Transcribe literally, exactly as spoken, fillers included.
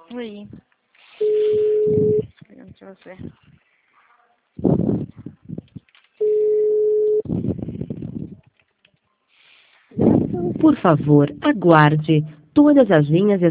Oi. Pergunto de você. Por favor, aguarde. Todas as linhas